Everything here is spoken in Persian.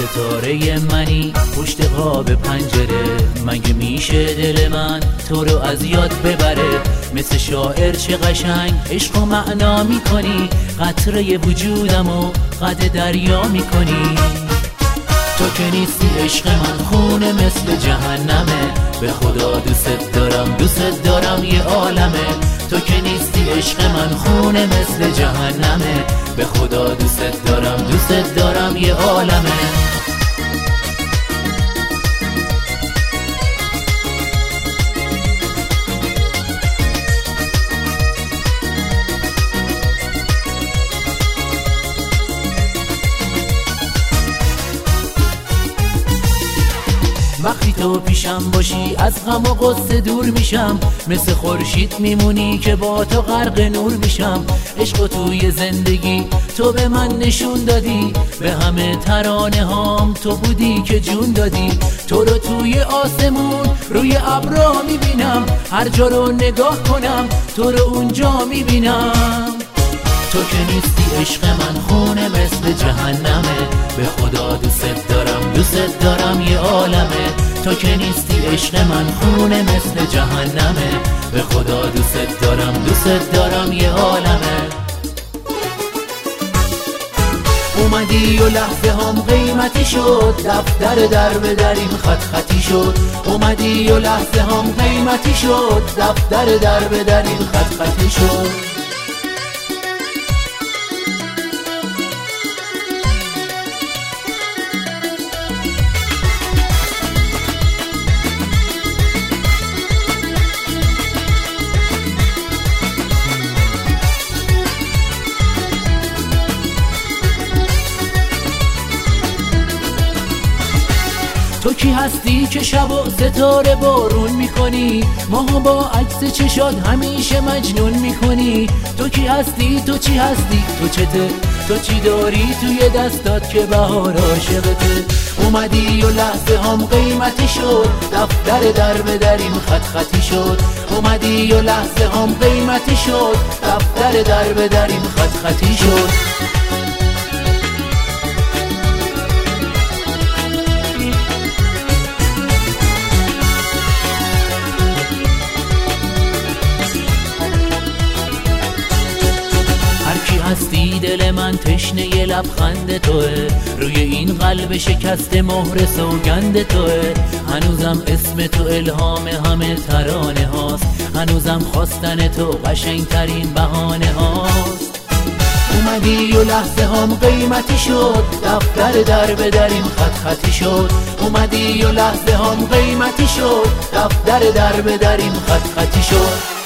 ستاره منی پشت قاب پنجره، مگه میشه دل من تو رو از یاد ببره؟ مثل شاعر چه قشنگ عشق و معنا میکنی، قطره وجودمو قد دریا میکنی. تو که نیستی عشق من خونه مثل جهنمه، به خدا دوست دارم یه عالمه. تو که نیستی عشق من خونه مثل جهنمه، به خدا دوست دارم یه عالمه. وقتی تو پیشم باشی از غم و غصه دور میشم، مثل خورشید میمونی که با تو غرق نور میشم. عشق توی زندگی تو به من نشون دادی، به همه ترانه هام تو بودی که جون دادی. تو رو توی آسمون روی ابرا میبینم، هر جا رو نگاه کنم تو رو اونجا میبینم. تو که نیستی عشق من خونه مثل جهنمه، به خدا دوست دارم یه عالمه. تو که نیستی عشق من خونه مثل جهنمه، به خدا دوست دارم یه عالمه. اومدی و لحظه هم قیمتی شد، دفتر در به دریم خط خطی شد. اومدی و لحظه هم قیمتی شد، دفتر در به دریم خط خطی شد. تو کی هستی که شب و ستاره بارون میکنی، ماها با عکس چشات همیشه مجنون میکنی؟ تو کی هستی؟ تو چی هستی؟ تو چته؟ تو چی داری توی دستات که بهار عاشقته؟ اومدی و لحظه هم قیمتی شد، دفتر در به دریم خط خطی شد. اومدی و لحظه هم قیمتی شد، دفتر در به دریم خط خطی شد. هستی دل من تشنه ی لبخند توه، روی این قلب شکسته مهر سوگند توه. هنوزم اسم تو الهام همه ترانه هاست، هنوزم خواستن تو قشنگترین بهانه هاست. اومدی و لحظه هم قیمتی شد، دفتر در به دریم خط خطی شد. اومدی و لحظه هم قیمتی شد، دفتر در به دریم خط خطی شد.